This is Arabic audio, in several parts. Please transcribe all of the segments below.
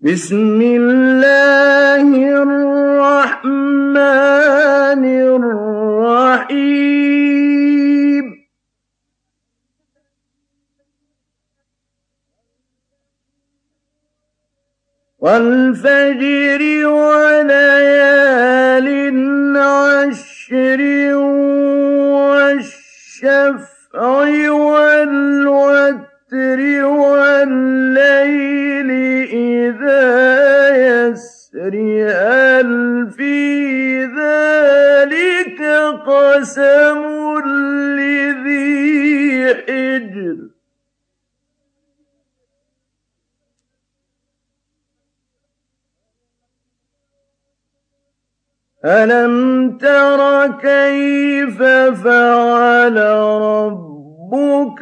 بسم الله الرحمن الرحيم والفجر وليال عشر والشفع والوتر والليل إذا يسر هل في ذلك قسم لذي حجر ألم تر كيف فعل ربك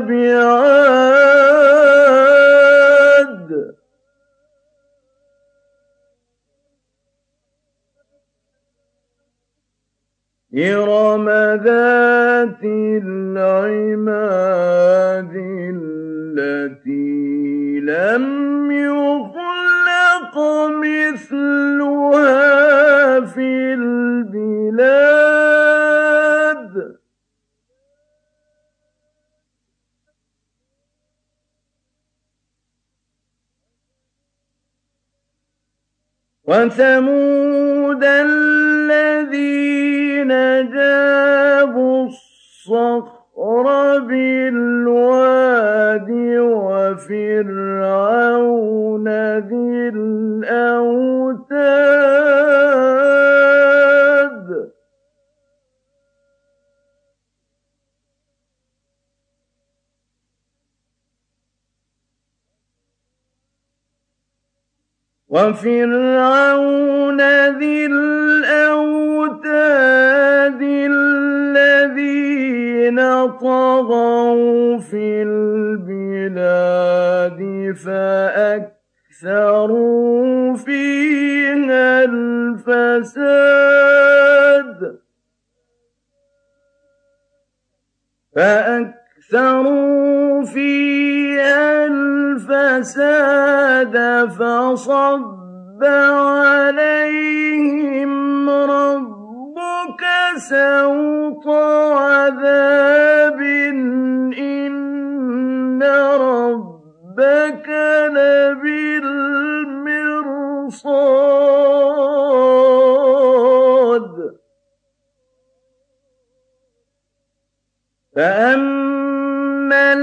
بعاد إرم ذات العماد التي لم يخلق مثلها في البلاد وثمود الذين جابوا الصخر بالواد وفرعون ذي الأوتاد وفرعون ذي الأوتاد الذين طغوا في البلاد فأكثروا فيها الفساد فصب عليهم ربك سوط عذاب إن ربك لبالمرصاد فأما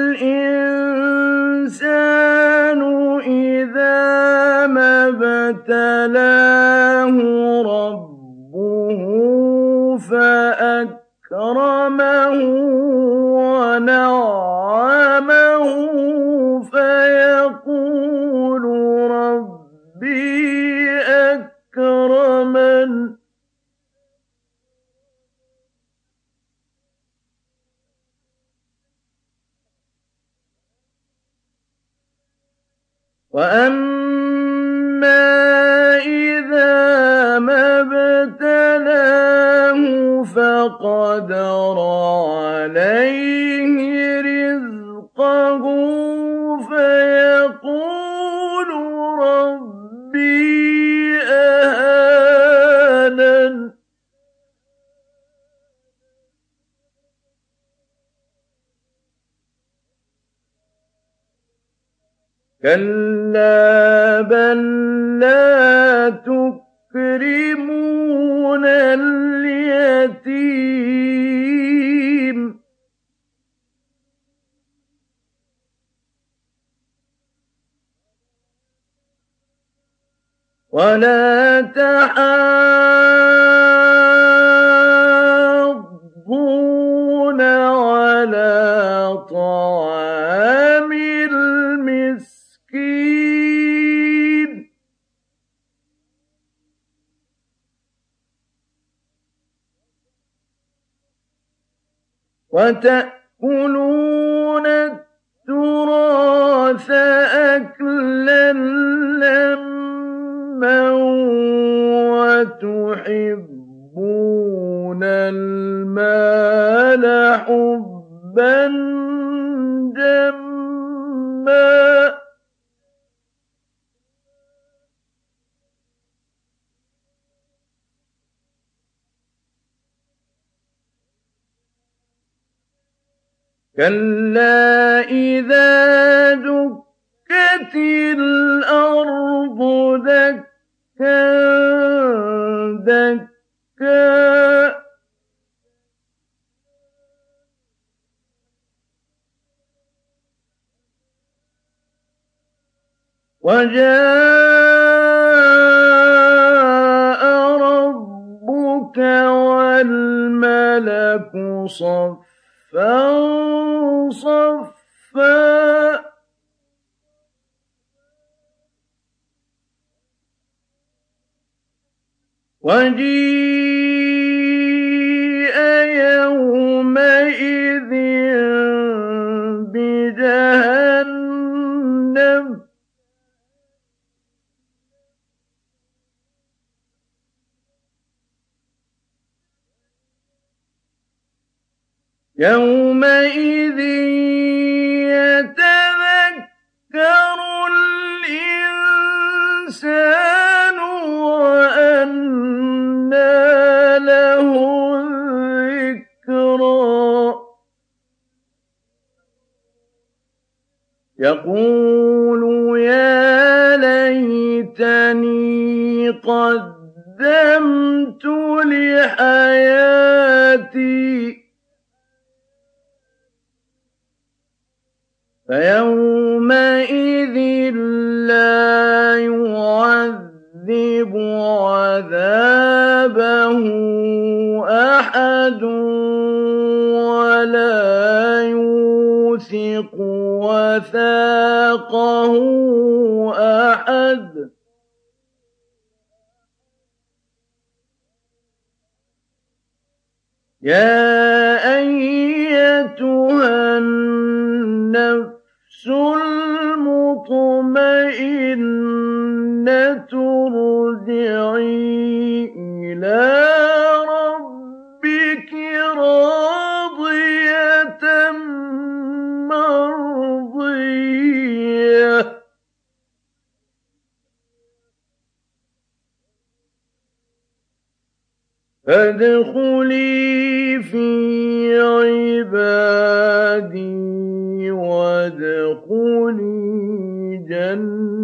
الإنسان إذا ما ابتلاه ربه فأكرمه ونعمه فيقول ربي أكرمن وأما إذا ما ابتلاه فقدر عليه رزقه فيقول ربي أهانن كلا بل لا تكرمون اليتيم ولا تحاضون على طعام المسكين وتأكلون التراث أكلا لما وتحبون المال حبا جما كَلَّا إِذَا دُكَّتِ الْأَرْضُ دَكًّا دَكًّا وَجَاءَ رَبُّكَ وَالْمَلَكُ صَفًّا صَفًّا وَجِيءَ يَوْمَئِذٍ بِجَهَنَّمَ يَوْمَئِذٍ يَتَذَكَّرُ الْإِنسَانُ وَأَنَّىٰ لَهُ الذِّكْرَىٰ يَقُولُ يَا لَيْتَنِي قَدَّمْتُ لِحَيَاتِي فَيَوْمَئِذٍ لَّا يُعَذِّبُ عَذَابَهُ أَحَدٌ وَلَا يُوثِقُ وَثَاقَهُ أَحَدٌ يَا أَيَّتُهَا النَّفْسُ الْمُطْمَئِنَّةُ ارْجِعِي إِلَىٰ رَبِّكِ رَاضِيَةً مَّرْضِيَّةً فَادْخُلِي فِي عِبَادِي وَادْخُلِي جَنَّتِي